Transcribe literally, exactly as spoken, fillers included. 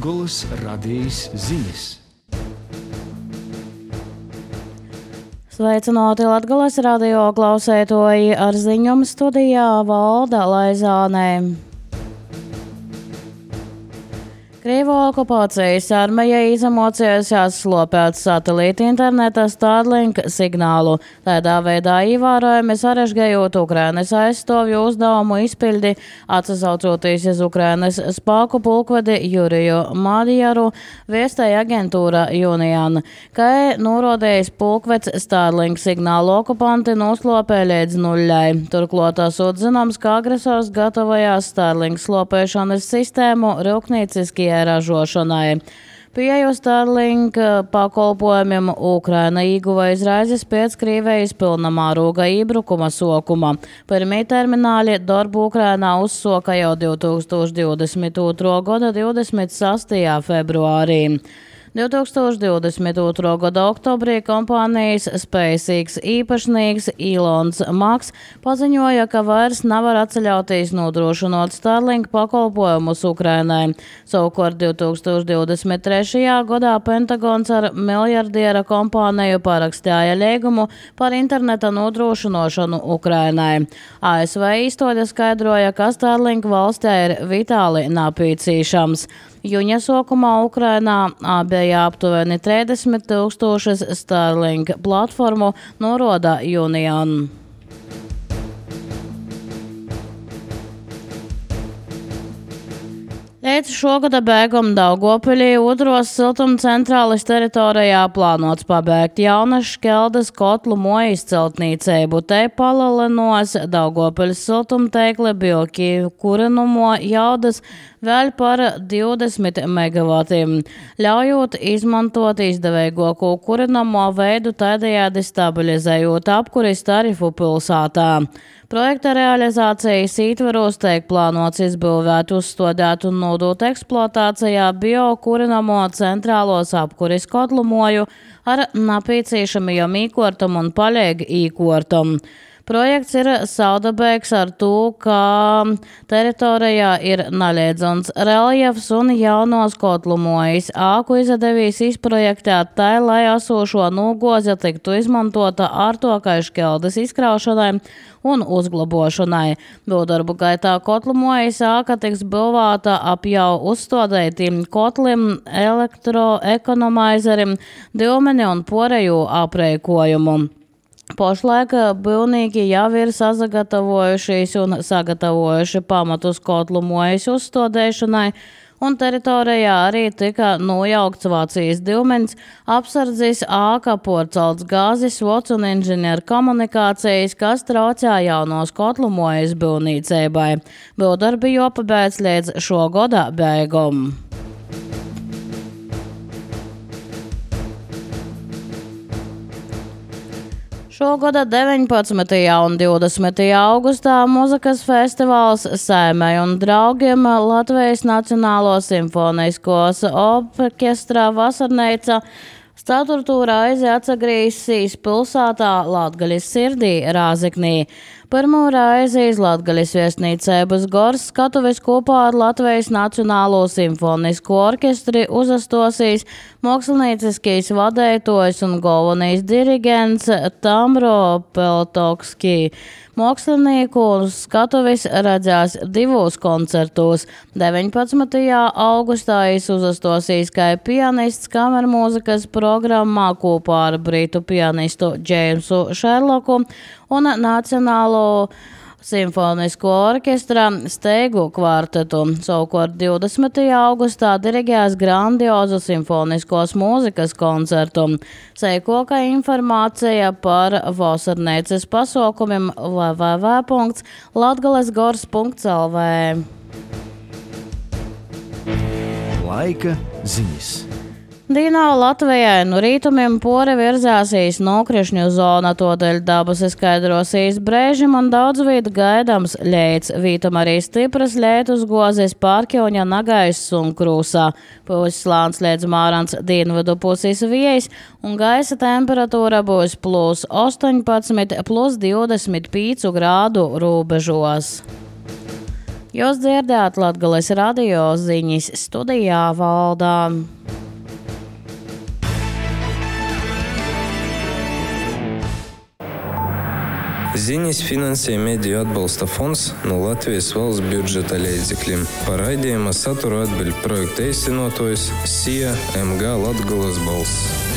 Latgoles radijas ziņas. Sveicināti Latgoles radio klausētoji, ar ziņām studijā Valda Laizānē. Krievu okupācijas armija izemocējušās slopēt satelīta interneta Starlink signālu. Tādā veidā ievērojami sarežģējot Ukrainas aizstāvju uzdevumu izpildi, atsaucoties uz Ukrainas spēku pulkvedi Juriju Madjaru, viestēja agentūra Union, ka norādījis pulkveds Starlink signālu okupanti noslopē līdz nuļai. Turklāt esot zināms, ka agresors gatavojās Starlink slopēšanas sistēmu rūpnieciskajai ražošanai. Pieeju Starlink pakalpojumiem Ukraina ieguva izraizes pēc Krievijas pilnamēroga iebrukuma sākuma. Pirmie termināli darbu Ukrainā uzsāka jau divtūkstoš divdesmit otrā gada divdesmit sastajā februārī. divtūkstoš divdesmit otrā gada oktobrī kompānijas SpaceX īpašnieks Ilons Maks paziņoja, ka vairs nevar atceļauties nodrošinot Starlink pakalpojumus Ukrainai. Savukārt divtūkstoš divdesmit trešajā gadā Pentagons ar miljardiera kompāniju parakstīja līgumu par interneta nodrošinošanu Ukrainai. A S V īstoļa skaidroja, ka Starlink valstī ir vitāli nepieciešams. Jūņa sākumā Ukrainā bija aptuveni trīsdesmit tūkstošas Starlink platformu, norāda Union. Līdz šogada beigām Daugavpilī otros siltumcentrālis teritorijā plānots pabeigt jaunas šķeldes kotlu mojas celtniecību. Te palielinos Daugavpiļas siltumteikli bilki kurinumo jaudas vēl par divdesmit megavatiem, ļaujot izmantot izdevīgāko kurinamo veidu, tādējādi stabilizējot apkuris tarifu pilsētā. Projekta realizācijas ietvaros tiek plānots izbūvēt, uzstādīt un nodot eksploatācijā biokurinamo centrālos apkuris kotlumoju ar nepieciešamajiem īkortam un palīgi īkortam. Projekts ir saudabēgs ar to, ka teritorijā ir neliedzams reljefs un jaunos kotlumojas āku izdevīs izprojektēt tai, lai esošo nūgoze tiktu izmantota ārtokai šķeldes izkraušanai un uzglabošanai. Būvdarbu gaitā kotlumojas āka tiks būvēta ap jau uzstādētiem kotlim, elektroekonomaizerim, divmeni un poreju apreikojumu. Pašlaik būvnieki jau ir sagatavojušies un sagatavojuši pamatus kotlumojas uzstādēšanai, un teritorijā arī tika nojaukts Vācijas divmenis, apsardzis āka, porcelts gāzes, vods un inženieru komunikācijas, kas traucē jaunos kotlumojas būvniecībai. Būvdarbi jāpabeidz līdz šo gada beigām. Šogada deviņpadsmitajā un divdesmitajā augustā muzikas festivāls Saimei un draugiem Latvijas Nacionālo simfoniskos orķestra vasarneica ceturto reizi atsagrīzīs pilsētā Latgaļas sirdī Rāzeknī. Pirmo reizi iz Latgaļas viesnīcības gors skatuves kopā ar Latvijas Nacionālo simfonisko orķestri uzastosīs mākslinieckais vadētojs un galvenais dirigents Tamro Peltokski. Mākslinieku skatuves redzēs divos koncertos. deviņpadsmitajā augustā viņš uzastosīs kā pianists kamermūzikas programmā kopā ar britu pianistu Džeimsu Šerloku un Nacionālo simfonisko orķestra steigu kvartetu. Savukārt divdesmitajā augustā dirigēs grandiozu simfoniskos mūzikas koncertu. Seikoka informācija par vasarneices pasaukumiem w w w punkts latgalesgors punkts l v. Laika ziņas. Dienā Latvijai no rītumiem pore virzāsīs nokrišņu zona, todēļ dabas izskaidrosīs brēžim un daudz vīd gaidams ļēts. Vītam arī stipras ļētus gozes Pārkjauņa, Nagais un Krūsā. Puses slāns līdz Mārans dienvidu puses viejas un gaisa temperatūra būs plus astoņpadsmit, plus divdesmit pieci grādu rūbežos. Jūs dzirdējāt Latgales radio ziņas, studijā Valdā. Ziņas finansē Mediju atbalsta fonds no Latvijas valsts budžeta līdzekļiem. Par raidījuma saturu atbild projekta īstenotājs S I A M G Latgales balss.